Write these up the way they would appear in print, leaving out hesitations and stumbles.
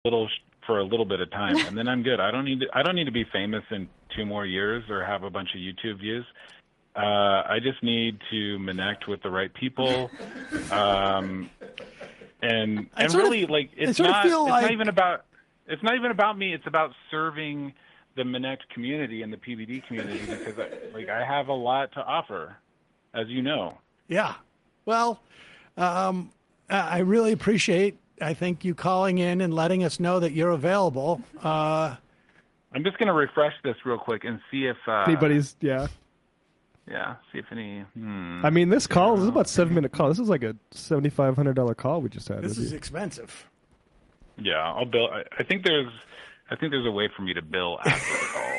for a little bit of time, and then I'm good. I don't need to be famous in 2 more years or have a bunch of YouTube views. I just need to connect with the right people, and really, like, it's not even about me. It's about serving the Menect community and the PBD community, because I have a lot to offer, as you know. Yeah. Well, I really appreciate, I think, you calling in and letting us know that you're available. I'm just going to refresh this real quick and see if anybody's, see if any. I mean, this call is about a 7-minute call. This is like a $7,500 call we just had. This is expensive. Yeah, I'll bill. I think there's a way for me to bill after the call.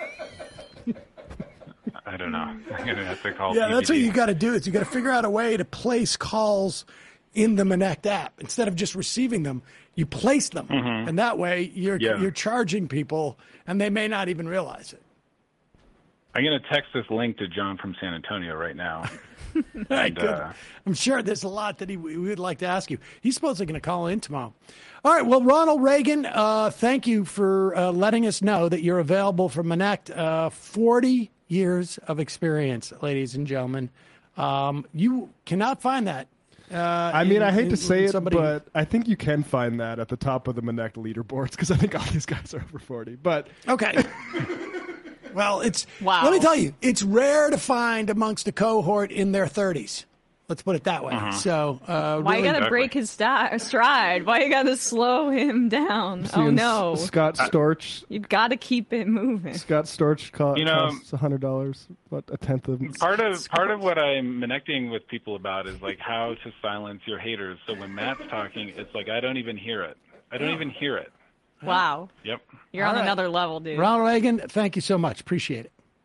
I don't know. I'm gonna have to call. Yeah, PBD. That's what you got to do. Is you got to figure out a way to place calls in the Menect app instead of just receiving them. You place them, and that way you're charging people, and they may not even realize it. I'm going to text this link to John from San Antonio right now. And, I'm sure there's a lot that we would like to ask you. He's supposedly going to call in tomorrow. All right. Well, Ronald Reagan, thank you for letting us know that you're available for Menect. 40 years of experience, ladies and gentlemen. You cannot find that. I hate to say it, but I think you can find that at the top of the Menect leaderboards, because I think all these guys are over 40. But okay. Well, let me tell you, it's rare to find amongst a cohort in their 30s. Let's put it that way. So, why you gotta break his stride? Why you gotta slow him down? Oh no, Scott Storch. You gotta keep it moving. Scott Storch costs $100, but a tenth of. Part of what I'm connecting with people about is like how to silence your haters. So when Matt's talking, it's like I don't even hear it. Wow. Yep. You're on another level, dude. Ronald Reagan, thank you so much. Appreciate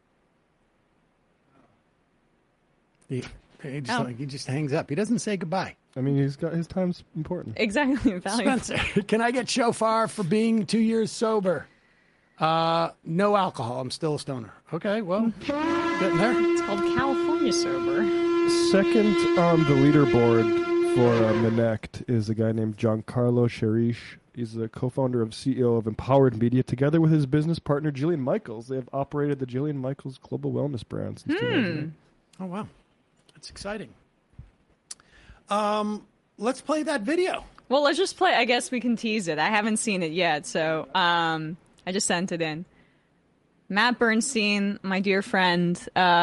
it. He just hangs up. He doesn't say goodbye. I mean, his time's important. Exactly. Spencer, can I get shofar for being 2 years sober? No alcohol. I'm still a stoner. Okay, well, getting there. It's called California sober. Second on the leaderboard for Menect is a guy named Giancarlo Cherish. He's the co-founder and CEO of Empowered Media. Together with his business partner, Jillian Michaels, they have operated the Jillian Michaels Global Wellness brand since 2008. Oh, wow. That's exciting. Let's play that video. Well, let's just play. I guess we can tease it. I haven't seen it yet, so I just sent it in. Matt Bernstein, my dear friend,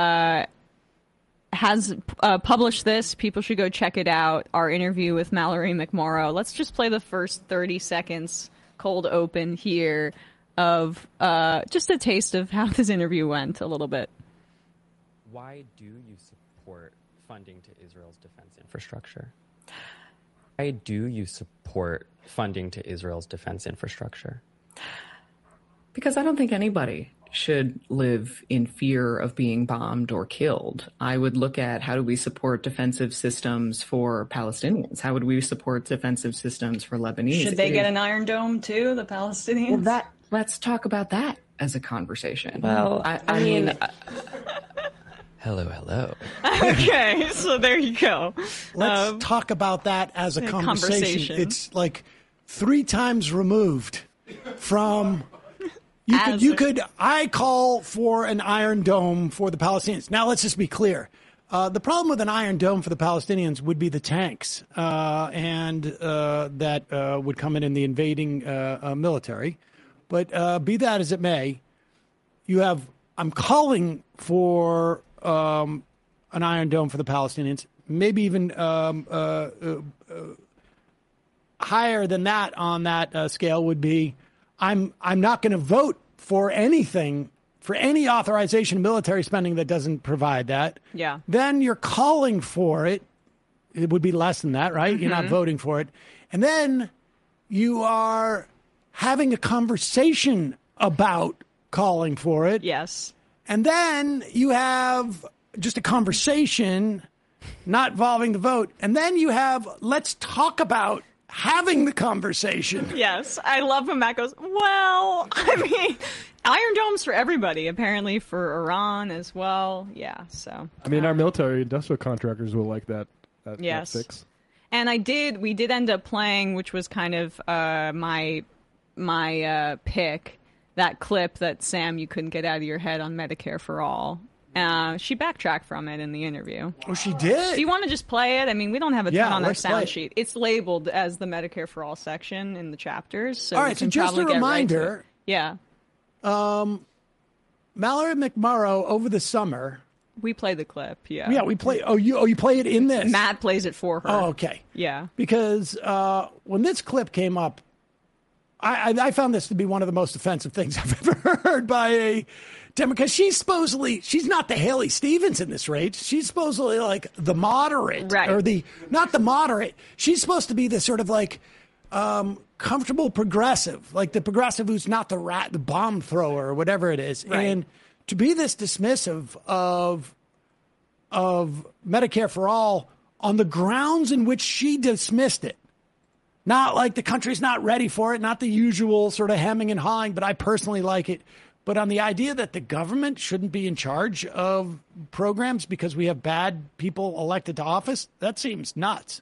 has published this. People should go check it out. Our interview with Mallory McMorrow. Let's just play the first 30 seconds cold open here of just a taste of how this interview went a little bit. Why do you support funding to Israel's defense infrastructure? Why do you support funding to Israel's defense infrastructure? Because I don't think anybody should live in fear of being bombed or killed. I would look at how do we support defensive systems for Palestinians? How would we support defensive systems for Lebanese? Should they get an Iron Dome too, the Palestinians? Well, let's talk about that as a conversation. Well, I mean hello. Okay, so there you go. Let's talk about that as a conversation. It's like 3 times removed from... I call for an Iron Dome for the Palestinians. Now, let's just be clear. The problem with an Iron Dome for the Palestinians would be the tanks and that would come in the invading military. But be that as it may, I'm calling for an Iron Dome for the Palestinians, maybe even higher than that on that scale would be I'm not going to vote for anything, for any authorization of military spending that doesn't provide that. Yeah. Then you're calling for it. It would be less than that, right? Mm-hmm. You're not voting for it. And then you are having a conversation about calling for it. Yes. And then you have just a conversation not involving the vote. And then you have, let's talk about having the conversation. Yes. I love when Matt goes, well, I mean, Iron Domes for everybody, apparently for Iran as well. Yeah, so. I mean, our military industrial contractors will like that yes. That fix. And we did end up playing, which was kind of my my pick, that clip that Sam, you couldn't get out of your head on Medicare for All. She backtracked from it in the interview. Oh, she did? Do you want to just play it? I mean, we don't have a ton on our sound sheet. It's labeled as the Medicare for All section in the chapters. So all right, so just a reminder. Yeah. Mallory McMorrow over the summer. We play the clip, yeah. Yeah, we play. You play it in this. Matt plays it for her. Oh, okay. Yeah. Because when this clip came up, I found this to be one of the most offensive things I've ever heard by a Democrat. She's not the Haley Stevens in this race. She's supposedly like the moderate, right? Or not the moderate. She's supposed to be the sort of like comfortable progressive, like the progressive who's not the bomb thrower or whatever it is. Right. And to be this dismissive of Medicare for All on the grounds in which she dismissed it. Not like the country's not ready for it, not the usual sort of hemming and hawing, but I personally like it. But on the idea that the government shouldn't be in charge of programs because we have bad people elected to office, that seems nuts.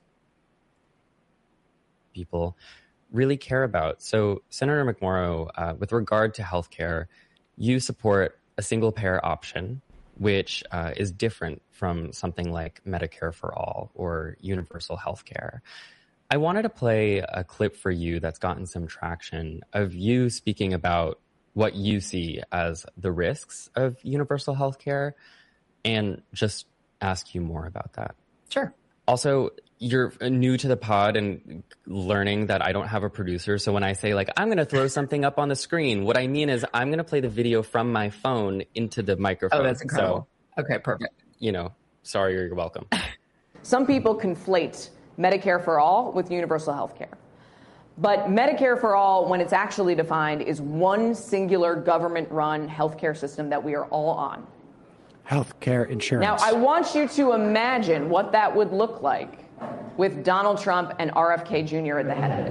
People really care about. So, Senator McMorrow, with regard to healthcare, you support a single payer option, which is different from something like Medicare for All or universal healthcare. I wanted to play a clip for you that's gotten some traction of you speaking about what you see as the risks of universal healthcare and just ask you more about that. Sure. Also, you're new to the pod and learning that I don't have a producer. So when I say like, I'm going to throw something up on the screen, what I mean is I'm going to play the video from my phone into the microphone. Oh, that's incredible. So, okay, perfect. Sorry, you're welcome. Some people conflate Medicare for All with universal health care. But Medicare for All, when it's actually defined, is one singular government-run healthcare system that we are all on. Healthcare insurance. Now, I want you to imagine what that would look like with Donald Trump and RFK Jr. at the head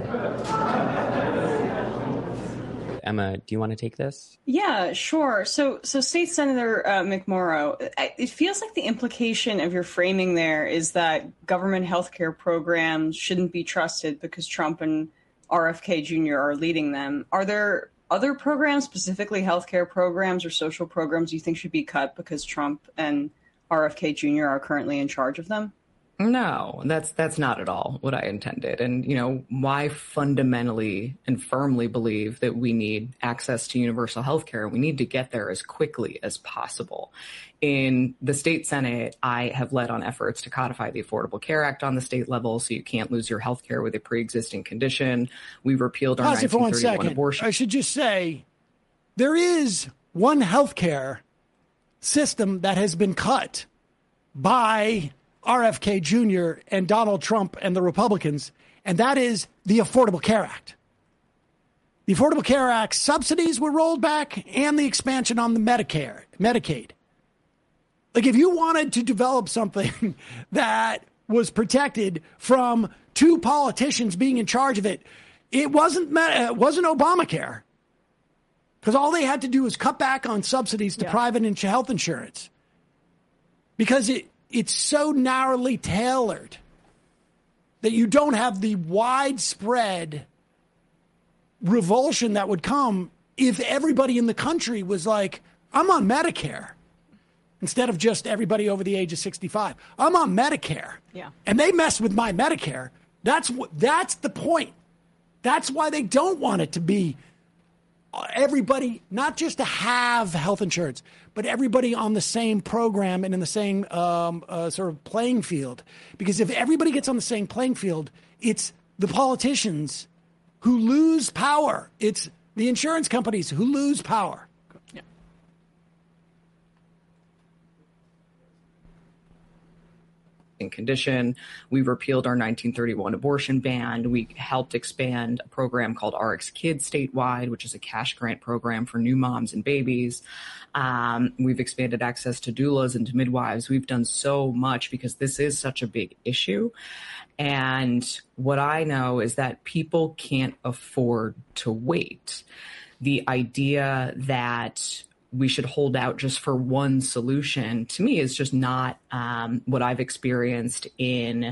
of it. Emma, do you want to take this? Yeah, sure. So State Senator McMorrow, it feels like the implication of your framing there is that government healthcare programs shouldn't be trusted because Trump and RFK Jr. are leading them. Are there other programs, specifically healthcare programs or social programs, you think should be cut because Trump and RFK Jr. are currently in charge of them? No, that's not at all what I intended. And, why fundamentally and firmly believe that we need access to universal health care. We need to get there as quickly as possible. In the state Senate, I have led on efforts to codify the Affordable Care Act on the state level so you can't lose your health care with a pre-existing condition. We repealed our 1931 abortion. I should just say there is one health care system that has been cut by RFK Jr. and Donald Trump and the Republicans, and that is the Affordable Care Act. The Affordable Care Act subsidies were rolled back and the expansion on the Medicaid. Like if you wanted to develop something that was protected from two politicians being in charge of it, it wasn't Obamacare. Because all they had to do was cut back on subsidies to private health insurance. Because it's so narrowly tailored that you don't have the widespread revulsion that would come if everybody in the country was like, I'm on Medicare, instead of just everybody over the age of 65. I'm on Medicare. Yeah. And they mess with my Medicare. That's the point. That's why they don't want it to be everybody, not just to have health insurance, but everybody on the same program and in the same sort of playing field. Because if everybody gets on the same playing field, it's the politicians who lose power. It's the insurance companies who lose power. Yeah. Condition. We repealed our 1931 abortion ban. We helped expand a program called RX Kids statewide, which is a cash grant program for new moms and babies. We've expanded access to doulas and to midwives. We've done so much because this is such a big issue. And what I know is that people can't afford to wait. The idea that we should hold out just for one solution, to me, is just not what I've experienced in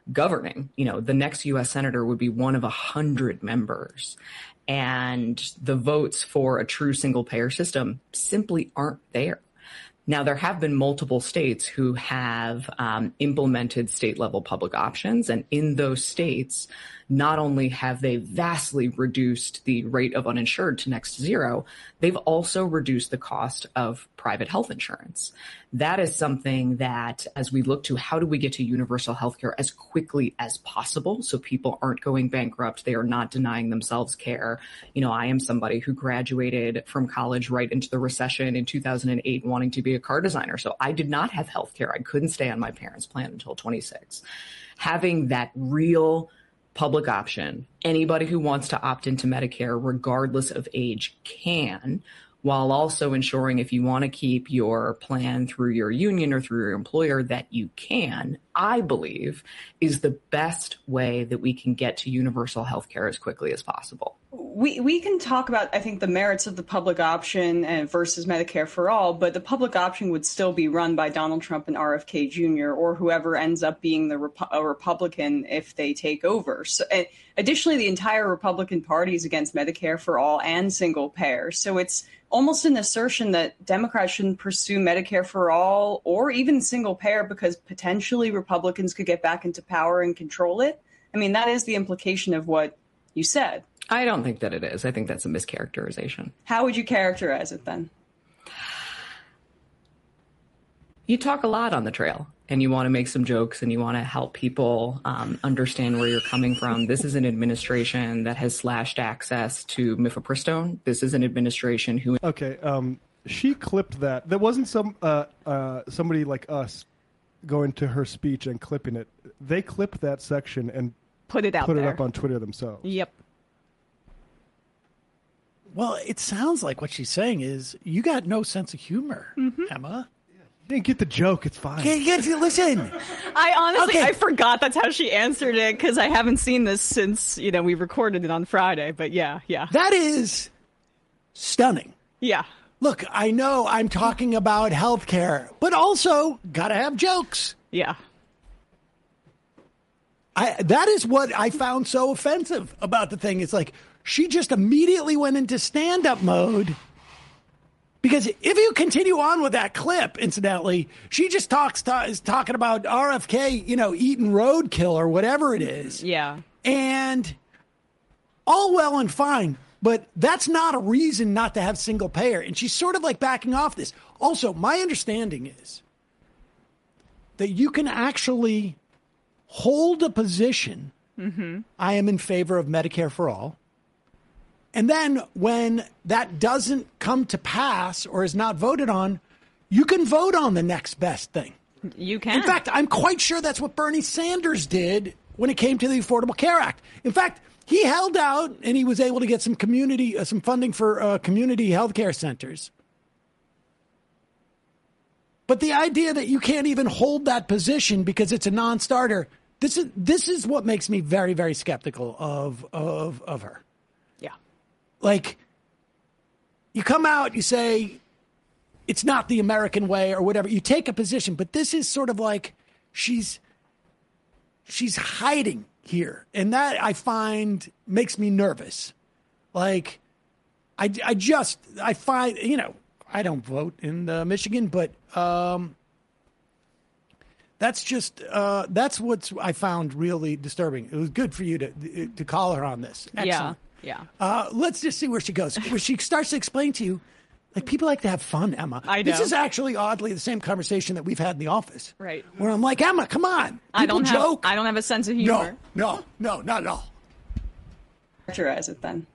governing. The next U.S. senator would be one of 100 members. And the votes for a true single-payer system simply aren't there. Now, there have been multiple states who have implemented state-level public options. And in those states, not only have they vastly reduced the rate of uninsured to next to zero, they've also reduced the cost of private health insurance. That is something that, as we look to how do we get to universal healthcare as quickly as possible so people aren't going bankrupt, they are not denying themselves care. I am somebody who graduated from college right into the recession in 2008 wanting to be a car designer. So I did not have healthcare. I couldn't stay on my parents' plan until 26. Having that real public option, anybody who wants to opt into Medicare, regardless of age, can, while also ensuring if you want to keep your plan through your union or through your employer that you can, I believe, is the best way that we can get to universal health care as quickly as possible. We can talk about, I think, the merits of the public option versus Medicare for all, but the public option would still be run by Donald Trump and RFK Jr. or whoever ends up being a Republican if they take over. So, additionally, the entire Republican Party is against Medicare for all and single payer. So it's almost an assertion that Democrats shouldn't pursue Medicare for all or even single payer because potentially Republicans could get back into power and control it. I mean, that is the implication of what you said. I don't think that it is. I think that's a mischaracterization. How would you characterize it then? You talk a lot on the trail and you want to make some jokes and you want to help people understand where you're coming from. This is an administration that has slashed access to mifepristone. This is an administration who... Okay, she clipped that. There wasn't somebody like us going to her speech and clipping it. They clipped that section and put it up on Twitter themselves. Yep. Well, it sounds like what she's saying is you got no sense of humor, Emma. You didn't get the joke. It's fine. Listen. I honestly, I forgot that's how she answered it because I haven't seen this since, we recorded it on Friday. But yeah. That is stunning. Yeah. Look, I know I'm talking about healthcare, but also got to have jokes. Yeah. That is what I found so offensive about the thing. It's like she just immediately went into stand-up mode. Because if you continue on with that clip, incidentally, she just is talking about RFK, eating roadkill or whatever it is. Yeah. And all well and fine, but that's not a reason not to have single payer. And she's sort of like backing off this. Also, my understanding is that you can actually hold a position. I am in favor of Medicare for all. And then when that doesn't come to pass or is not voted on, you can vote on the next best thing. You can. In fact, I'm quite sure that's what Bernie Sanders did when it came to the Affordable Care Act. In fact, he held out and he was able to get some some funding for community health care centers. But the idea that you can't even hold that position because it's a non-starter, this is what makes me very, very skeptical of her. Yeah. Like, you come out, you say, it's not the American way or whatever. You take a position, but this is sort of like she's hiding here. And that I find makes me nervous. Like, I find, I don't vote in Michigan, but that's just, that's what I found really disturbing. It was good for you to call her on this. Excellent. Yeah. Let's just see where she goes. Where she starts to explain to you, like, people like to have fun, Emma. I know. This is actually oddly the same conversation that we've had in the office. Right. Where I'm like, Emma, come on. I don't have a sense of humor. No, not at all. Characterize it then.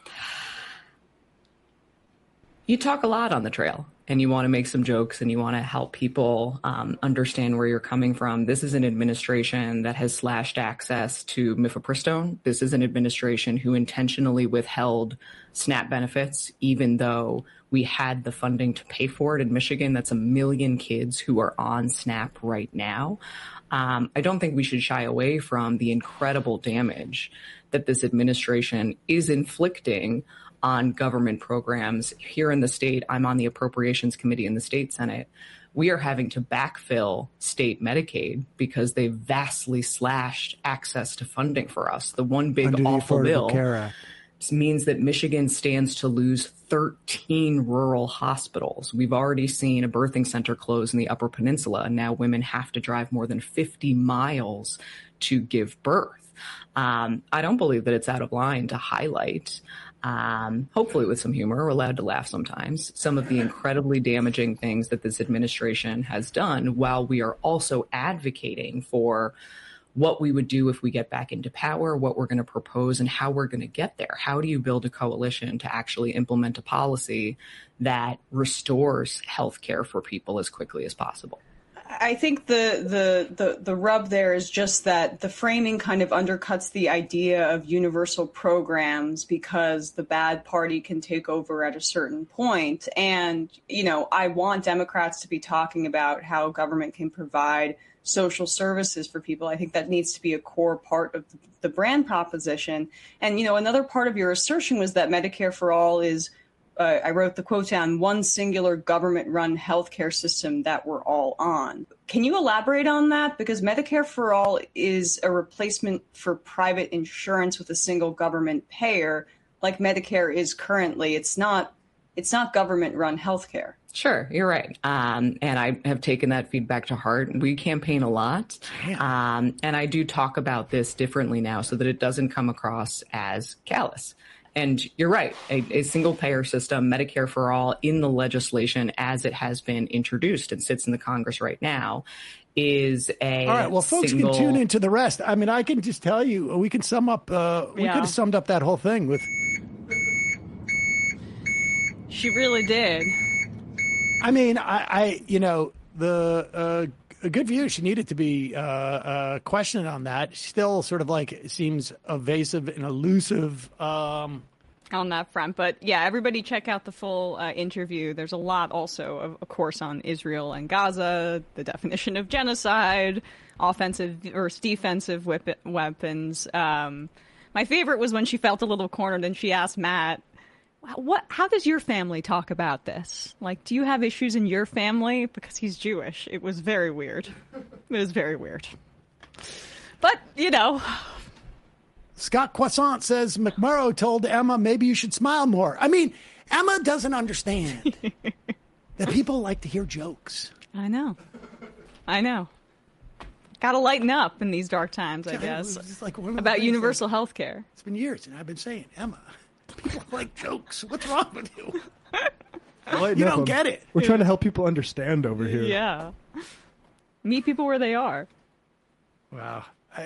You talk a lot on the trail and you want to make some jokes and you want to help people understand where you're coming from. This is an administration that has slashed access to mifepristone. This is an administration who intentionally withheld SNAP benefits, even though we had the funding to pay for it in Michigan. That's 1 million kids who are on SNAP right now. I don't think we should shy away from the incredible damage that this administration is inflicting on government programs. Here in the state, I'm on the Appropriations Committee in the State Senate. we are having to backfill state Medicaid because they vastly slashed access to funding for us. The one big under awful the Affordable bill Care Act means that Michigan stands to lose 13 rural hospitals. We've already seen a birthing center close in the Upper Peninsula, and now women have to drive more than 50 miles to give birth. I don't believe that it's out of line to highlight, hopefully with some humor, we're allowed to laugh sometimes, some of the incredibly damaging things that this administration has done, while we are also advocating for what we would do if we get back into power, what we're going to propose, and how we're going to get there. How do you build a coalition to actually implement a policy that restores health care for people as quickly as possible? I think the rub there is just that the framing kind of undercuts the idea of universal programs because the bad party can take over at a certain point. And, you know, I want Democrats to be talking about how government can provide social services for people. I think that needs to be a core part of the brand proposition. And, you know, another part of your assertion was that Medicare for All is, I wrote the quote down, one singular government-run healthcare system that we're all on. Can you elaborate on that? Because Medicare for All is a replacement for private insurance with a single government payer, like Medicare is currently. It's not government-run healthcare. Sure, you're right. And I have taken that feedback to heart. We campaign a lot. And I do talk about this differently now so that it doesn't come across as callous. And you're right. A single payer system, Medicare for All, in the legislation as it has been introduced and sits in the Congress right now, is a all right. Well, folks can tune into the rest. I mean, I can just tell you, we can sum up. We could have summed up that whole thing with. She really did. I mean, I you know, a good view. She needed to be questioned on that. Still sort of like seems evasive and elusive on that front. But yeah, everybody check out the full interview. There's a lot also, of course, on Israel and Gaza, the definition of genocide, offensive versus defensive weapons. My favorite was when she felt a little cornered and she asked Matt, how does your family talk about this? Like, do you have issues in your family? Because he's Jewish. It was very weird. It was very weird. But, you know. Scott Croissant says, McMurrow told Emma, maybe you should smile more. I mean, Emma doesn't understand that people like to hear jokes. I know. Got to lighten up in these dark times, I guess. It's like about universal health care. It's been years, and I've been saying, Emma, people like jokes. What's wrong with you? You don't get it. We're trying to help people understand over here. Yeah. Meet people where they are. Wow.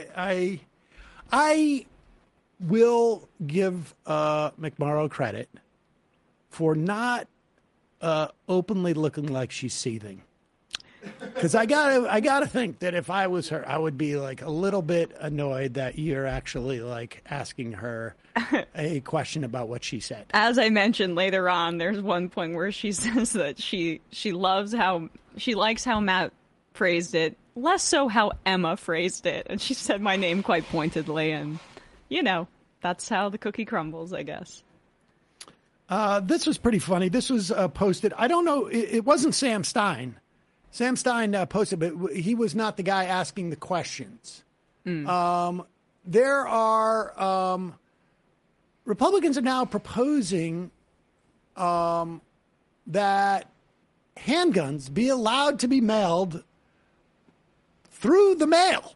I will give McMurrow credit for not openly looking like she's seething. Because I gotta think that if I was her, I would be like a little bit annoyed that you're actually like asking her a question about what she said. As I mentioned later on, there's one point where she says that she likes how Matt phrased it, less so how Emma phrased it, and she said my name quite pointedly, and you know that's how the cookie crumbles, I guess. This was pretty funny. This was posted. I don't know. It wasn't Sam Stein. Sam Stein posted, but he was not the guy asking the questions. There are Republicans are now proposing that handguns be allowed to be mailed through the mail.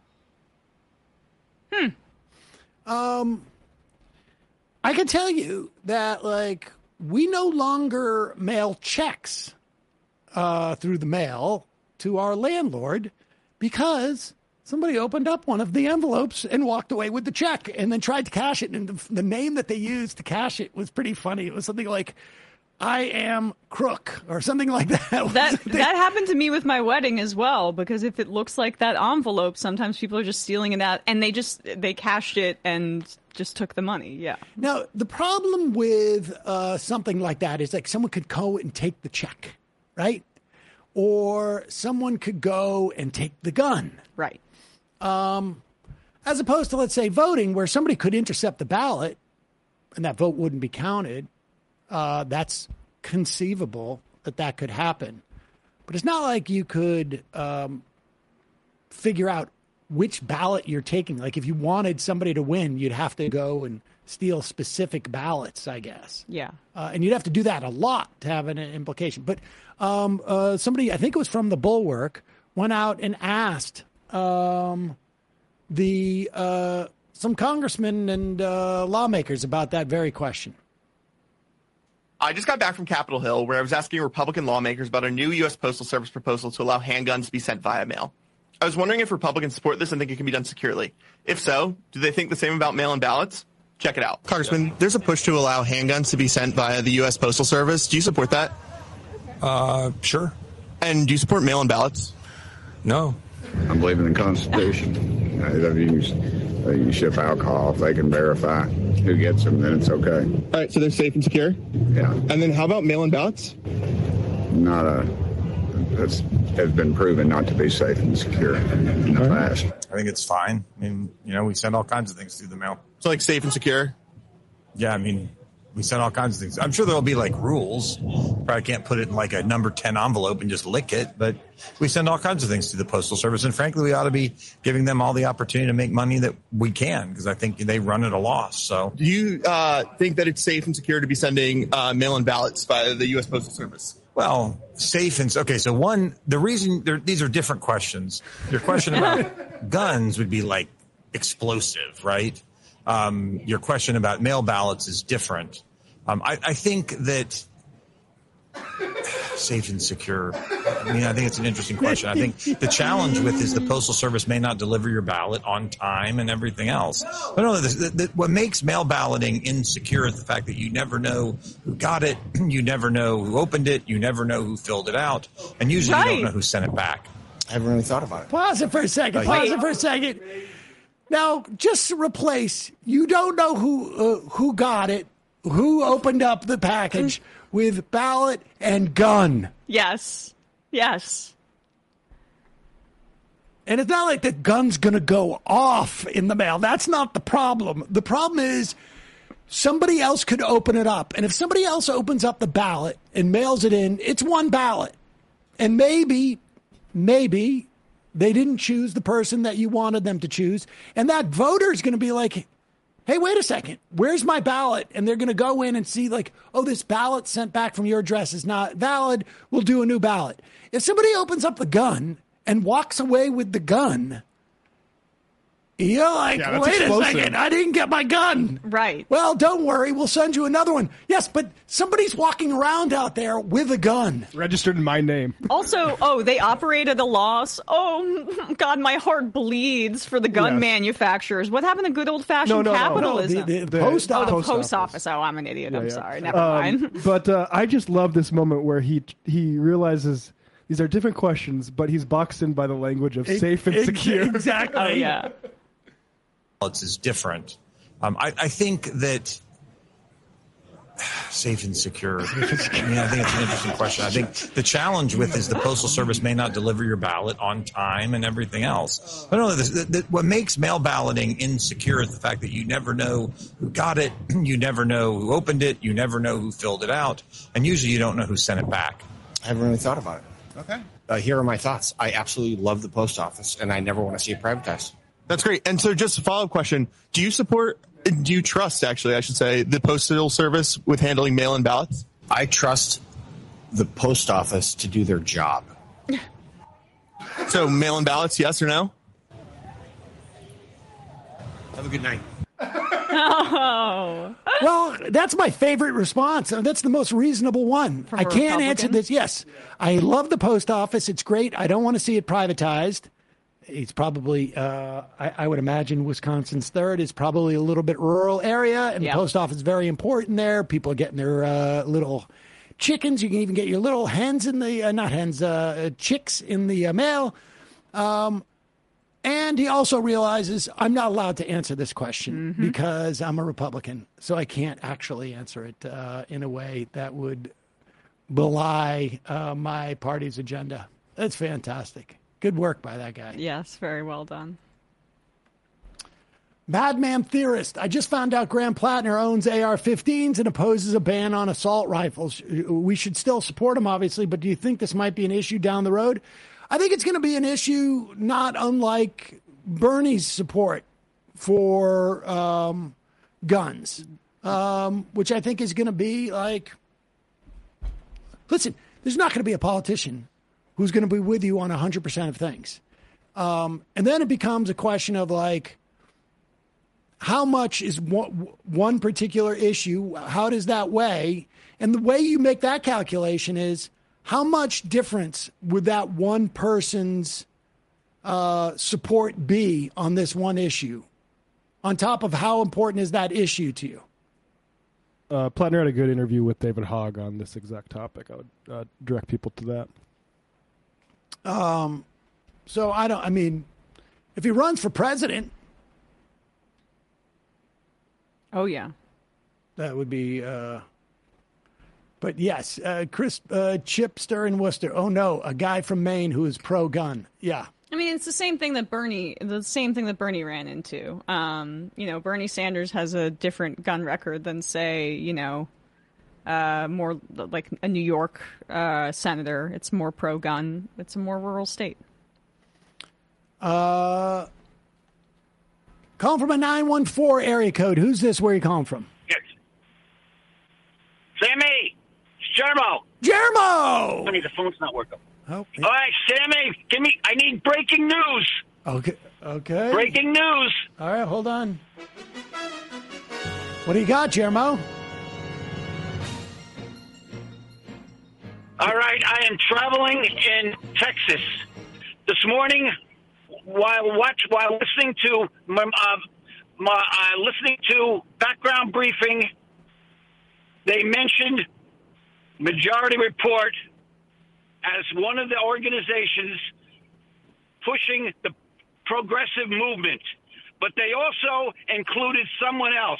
I can tell you that, like, we no longer mail checks through the mail to our landlord because somebody opened up one of the envelopes and walked away with the check and then tried to cash it. And the name that they used to cash it was pretty funny. It was something like, I am crook or something like that. That happened to me with my wedding as well, because if it looks like that envelope, sometimes people are just stealing it out and they cashed it and just took the money. Yeah. Now, the problem with something like that is like someone could go and take the check, right? Or someone could go and take the gun. Right. As opposed to, let's say, voting, where somebody could intercept the ballot and that vote wouldn't be counted. That's conceivable that could happen. But it's not like you could figure out which ballot you're taking. Like if you wanted somebody to win, you'd have to go and steal specific ballots, I guess. Yeah. And you'd have to do that a lot to have an implication. But somebody, I think it was from the Bulwark, went out and asked some congressmen and lawmakers about that very question. I just got back from Capitol Hill, where I was asking Republican lawmakers about a new U.S. Postal Service proposal to allow handguns to be sent via mail. I was wondering if Republicans support this and think it can be done securely. If so, do they think the same about mail-in ballots? Check it out. Congressman, there's a push to allow handguns to be sent via the U.S. Postal Service. Do you support that? Sure. And do you support mail-in ballots? No. I believe in the Constitution. You ship alcohol. If they can verify who gets them, then it's okay. All right, so they're safe and secure? Yeah. And then how about mail-in ballots? Has been proven not to be safe and secure in the past. I think it's fine. I mean, we send all kinds of things through the mail. So like safe and secure? Yeah, I mean, we send all kinds of things. I'm sure there'll be like rules. Probably can't put it in like a number 10 envelope and just lick it, but we send all kinds of things to the Postal Service. And frankly, we ought to be giving them all the opportunity to make money that we can, because I think they run at a loss. So do you think that it's safe and secure to be sending mail-in ballots via the U.S. Postal Service? Well, safe and okay. So the reason these are different questions. Your question about guns would be like explosive, right? Your question about mail ballots is different. I think that safe and secure. I think it's an interesting question. I think the challenge with is the Postal Service may not deliver your ballot on time and everything else. But no, what makes mail balloting insecure is the fact that you never know who got it, you never know who opened it, you never know who filled it out, and usually you don't know who sent it back. I haven't really thought about it. Pause it for a second. Now, just replace, you don't know who got it, who opened up the package, with ballot and gun. Yes. Yes. And it's not like the gun's going to go off in the mail. That's not the problem. The problem is somebody else could open it up. And if somebody else opens up the ballot and mails it in, it's one ballot. And maybe they didn't choose the person that you wanted them to choose. And that voter is going to be like, hey, wait a second, where's my ballot? And they're going to go in and see like, oh, this ballot sent back from your address is not valid. We'll do a new ballot. If somebody opens up the gun and walks away with the gun, you're like, wait a second, I didn't get my gun. Right. Well, don't worry, we'll send you another one. Yes, but somebody's walking around out there with a gun. Registered in my name. Also, they operated a loss. Oh, God, my heart bleeds for the gun manufacturers. What happened to good old-fashioned capitalism? The post office. The post office. Oh, I'm an idiot. I'm sorry. Never mind. But I just love this moment where he realizes these are different questions, but he's boxed in by the language of safe and secure. Exactly. Oh, yeah. Is different. I think that safe and secure. I think it's an interesting question. I think the challenge with is the Postal Service may not deliver your ballot on time and everything else. But no, what makes mail balloting insecure is the fact that you never know who got it, you never know who opened it, you never know who filled it out, and usually you don't know who sent it back. I haven't really thought about it. Okay. Here are my thoughts. I absolutely love the post office, and I never want to see it privatized. That's great. And so just a follow-up question. Do you trust, actually, I should say, the Postal Service with handling mail-in ballots? I trust the post office to do their job. So mail-in ballots, yes or no? Have a good night. Oh. Well, that's my favorite response. That's the most reasonable one. I can't answer this. Yes, I love the post office. It's great. I don't want to see it privatized. It's probably, I would imagine Wisconsin's third is probably a little bit rural area, and the post office is very important there. People are getting their little chickens. You can even get your little hens in the, chicks in the mail. And he also realizes I'm not allowed to answer this question because I'm a Republican, so I can't actually answer it in a way that would belie my party's agenda. That's fantastic. Good work by that guy. Yes, very well done. Madman Theorist. I just found out Graham Plattner owns AR-15s and opposes a ban on assault rifles. We should still support him, obviously, but do you think this might be an issue down the road? I think it's going to be an issue not unlike Bernie's support for guns, which I think is going to be like, listen, there's not going to be a politician who's going to be with you on 100% of things. And then it becomes a question of like, how much is one particular issue? How does that weigh? And the way you make that calculation is how much difference would that one person's support be on this one issue, on top of how important is that issue to you? Plattner had a good interview with David Hogg on this exact topic. I would direct people to that. So I mean, if he runs for president. Oh, yeah. That would be, but yes, Chris Chipster in Worcester. Oh, no, a guy from Maine who is pro-gun. Yeah. I mean, it's the same thing that Bernie ran into. Bernie Sanders has a different gun record than, say, more like a New York senator. It's more pro-gun. It's a more rural state. Calling from a 914 area code. Who's this? Where are you calling from? Yes. Sammy! It's Jermo! Jermo! Funny, the phone's not working. Oh, all right, Sammy, I need breaking news. Okay. Breaking news. All right, hold on. What do you got, Jermo? All right, I am traveling in Texas. This morning, while listening to listening to background briefing, they mentioned Majority Report as one of the organizations pushing the progressive movement, but they also included someone else.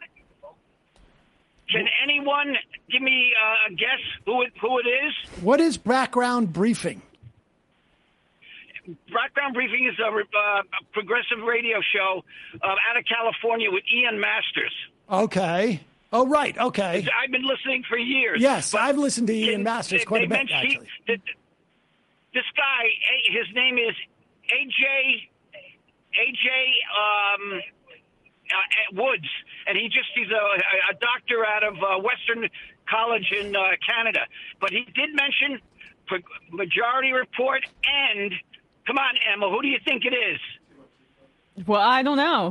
Can anyone give me a guess who it is? What is background briefing? Background Briefing is a progressive radio show out of California with Ian Masters. Okay. Oh, right. Okay. I've been listening for years. Yes, I've listened to Ian Masters quite a bit, actually. This guy, his name is AJ Woods, and he's a doctor out of Western College in Canada. But he did mention Majority Report and... Come on, Emma. Who do you think it is? Well, I don't know.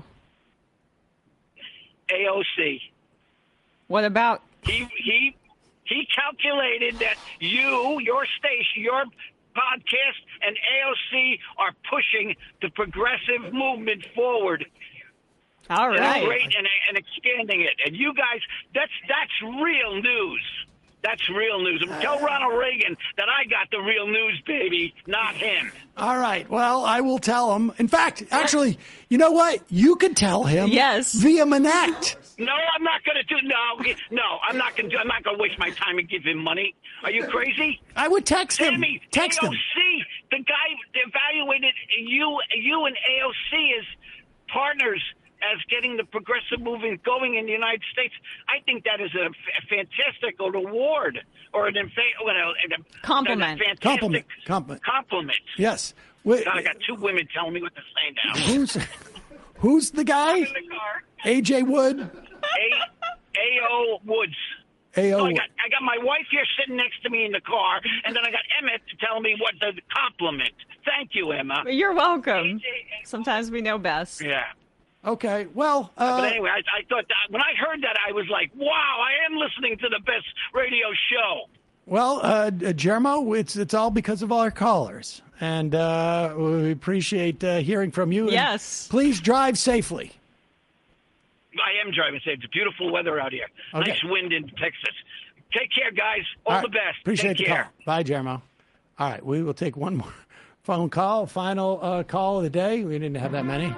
AOC. What about? He calculated that your station, your podcast, and AOC are pushing the progressive movement forward. All right. And expanding it. And you guys, that's real news. That's real news. Tell Ronald Reagan that I got the real news, baby, not him. All right. Well, I will tell him. In fact, actually, you know what? You could tell him. Yes. Via Manette. No, I'm not going to do. No, I'm not going to. I'm not going to waste my time and give him money. Are you crazy? I would text him. Sammy, text AOC, him. The guy evaluated you and AOC as partners. As getting the progressive movement going in the United States, I think that is a fantastic award or a compliment. Compliment. Yes. God, I got two women telling me what to say now. Who's the guy? I'm in the car. AJ Wood. A.O. Woods. A.O. I got my wife here sitting next to me in the car, and then I got Emmett to tell me what the compliment. Thank you, Emma. You're welcome. Sometimes we know best. Yeah. Okay, well... but anyway, I thought that when I heard that, I was like, wow, I am listening to the best radio show. Well, Jermo, it's all because of our callers, and we appreciate hearing from you. Yes. And please drive safely. I am driving safe. It's beautiful weather out here. Okay. Nice wind in Texas. Take care, guys. All the best. Appreciate Take the care. call. Bye, Jermo. All right, we will take one more phone call, final call of the day. We didn't have that many.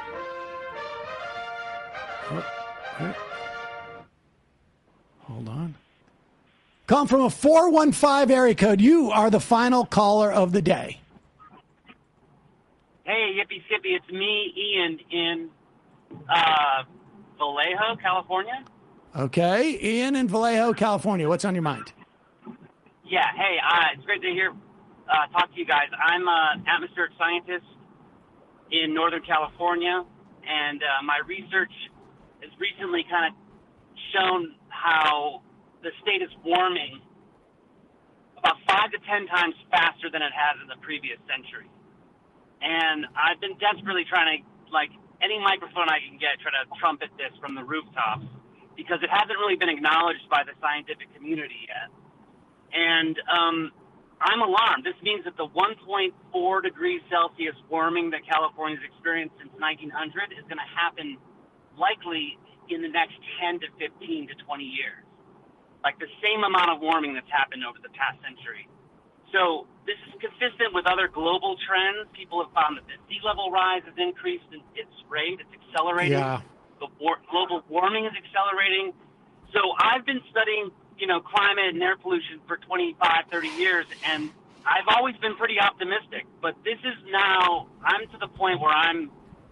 Hold on. Come from a 415 area code. You are the final caller of the day. Hey, yippee sippy, it's me, Ian, in Vallejo, California. Okay, Ian in Vallejo, California. What's on your mind? Yeah, hey, it's great to talk to you guys. I'm an atmospheric scientist in Northern California, and my research has recently kind of shown how the state is warming about 5 to 10 times faster than it has in the previous century. And I've been desperately trying to, like, any microphone I can get, try to trumpet this from the rooftops, because it hasn't really been acknowledged by the scientific community yet. And I'm alarmed. This means that the 1.4 degrees Celsius warming that California's experienced since 1900 is going to happen likely in the next 10 to 15 to 20 years. Like the same amount of warming that's happened over the past century. So this is consistent with other global trends. People have found that the sea level rise has increased in its rate. It's accelerating. Yeah. The global warming is accelerating. So I've been studying, climate and air pollution for 25, 30 years, and I've always been pretty optimistic. But this is now, I'm to the point where I'm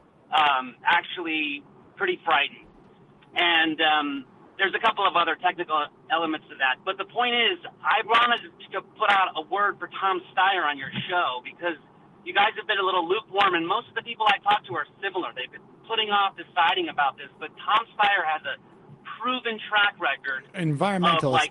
actually pretty frightened. And there's a couple of other technical elements to that. But the point is, I wanted to put out a word for Tom Steyer on your show, because you guys have been a little lukewarm, and most of the people I talk to are similar. They've been putting off deciding about this, but Tom Steyer has a proven track record environmentalist,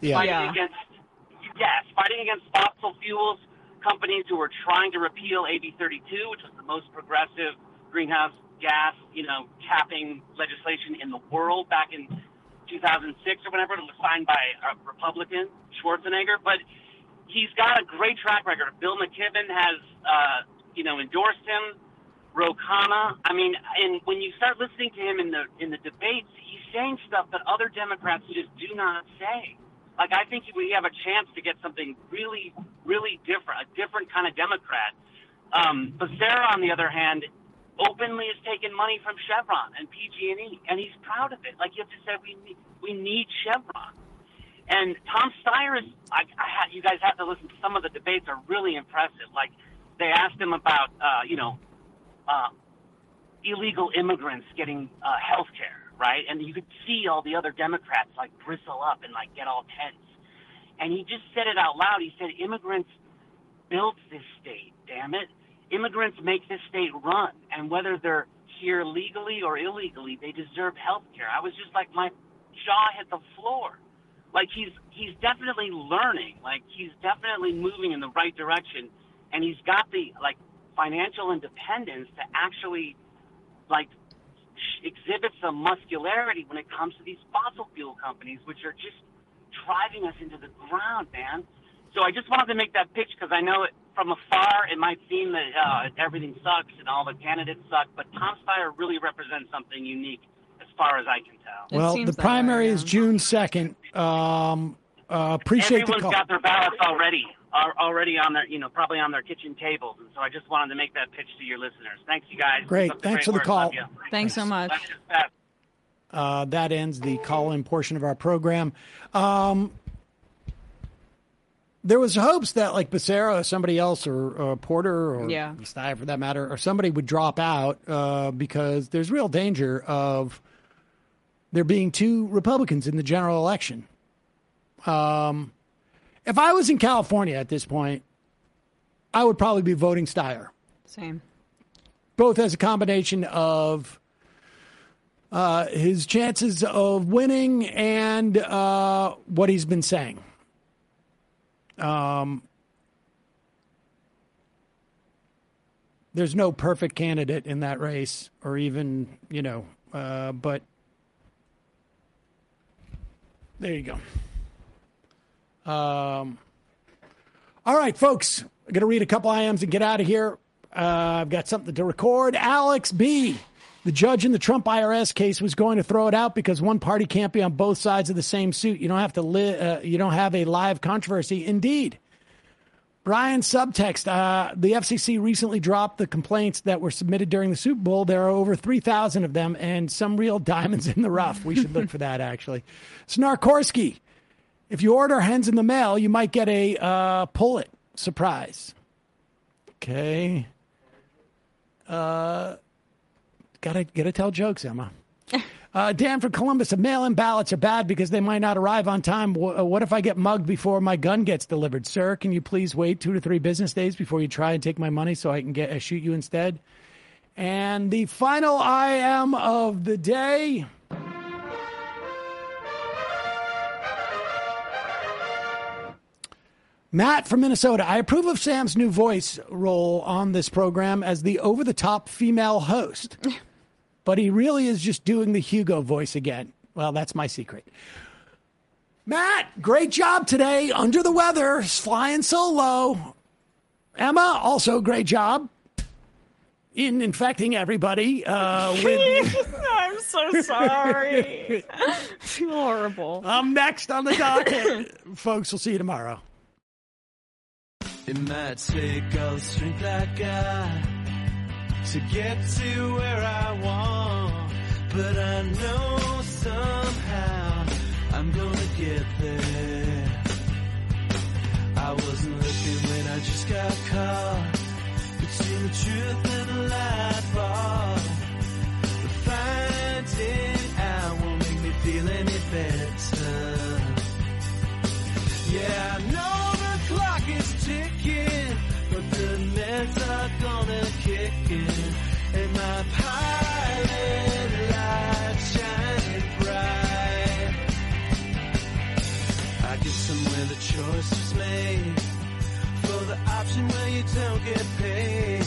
fighting against fossil fuels companies who are trying to repeal AB 32, which was the most progressive greenhouse gas, capping legislation in the world back in 2006 or whatever. It was signed by a Republican, Schwarzenegger, but he's got a great track record. Bill McKibben has, endorsed him. Ro Khanna. I mean, and when you start listening to him in the debates, he's saying stuff that other Democrats just do not say. Like, I think we have a chance to get something really, really different, a different kind of Democrat. Becerra, on the other hand, openly has taken money from Chevron and PG&E, and he's proud of it. Like, you have to say, we need Chevron. And Tom Steyer is, you guys have to listen to some of the debates are really impressive. Like, they asked him about, illegal immigrants getting health care, right? And you could see all the other Democrats, like, bristle up and, like, get all tense. And he just said it out loud. He said, immigrants built this state, damn it. Immigrants make this state run. And whether they're here legally or illegally, they deserve health care. I was just like, my jaw hit the floor. Like, he's definitely learning. Like, he's definitely moving in the right direction. And he's got the, like, financial independence to actually, like, exhibit some muscularity when it comes to these fossil fuel companies, which are just driving us into the ground, man. So I just wanted to make that pitch because I know from afar it might seem that everything sucks and all the candidates suck, but Tom Steyer really represents something unique as far as I can tell. Well, the primary is June 2nd. Appreciate the call. Everyone's got their ballots already on their, probably on their kitchen tables. And so I just wanted to make that pitch to your listeners. Thanks, you guys. Great. Thanks for the call. Thanks so much. That ends the call-in portion of our program. There was hopes that, like, Becerra or somebody else or Porter or Steyer, for that matter, or somebody would drop out because there's real danger of there being two Republicans in the general election. If I was in California at this point, I would probably be voting Steyer. Same. Both as a combination of his chances of winning and what he's been saying. There's no perfect candidate in that race, or even, but there you go. All right, folks, I'm going to read a couple IMs and get out of here. I've got something to record. Alex B., the judge in the Trump IRS case, was going to throw it out because one party can't be on both sides of the same suit. You don't have to you don't have a live controversy. Indeed. Brian Subtext, the FCC recently dropped the complaints that were submitted during the Super Bowl. There are over 3,000 of them and some real diamonds in the rough. We should look for that, actually. Snarkorsky, if you order hens in the mail, you might get a pullet surprise. Okay. Gotta tell jokes, Emma. Dan from Columbus, mail-in ballots are bad because they might not arrive on time. What if I get mugged before my gun gets delivered? Sir, can you please wait 2 to 3 business days before you try and take my money so I can shoot you instead? And the final I am of the day. Matt from Minnesota. I approve of Sam's new voice role on this program as the over-the-top female host. But he really is just doing the Hugo voice again. Well, that's my secret. Matt, great job today. Under the weather, flying solo. Emma, also great job in infecting everybody. I'm so sorry. I feel horrible. I'm next on the docket. Folks, we'll see you tomorrow. It might take all the strength I got to get to where I want, but I know somehow I'm gonna get there. I wasn't looking when I just got caught between the truth and the lie bar. But finding out won't make me feel any better. Yeah, I know the clock is ticking, but the meds are gonna kick in, and my pilot light shining bright. I guess somewhere the choice is made for the option where you don't get paid.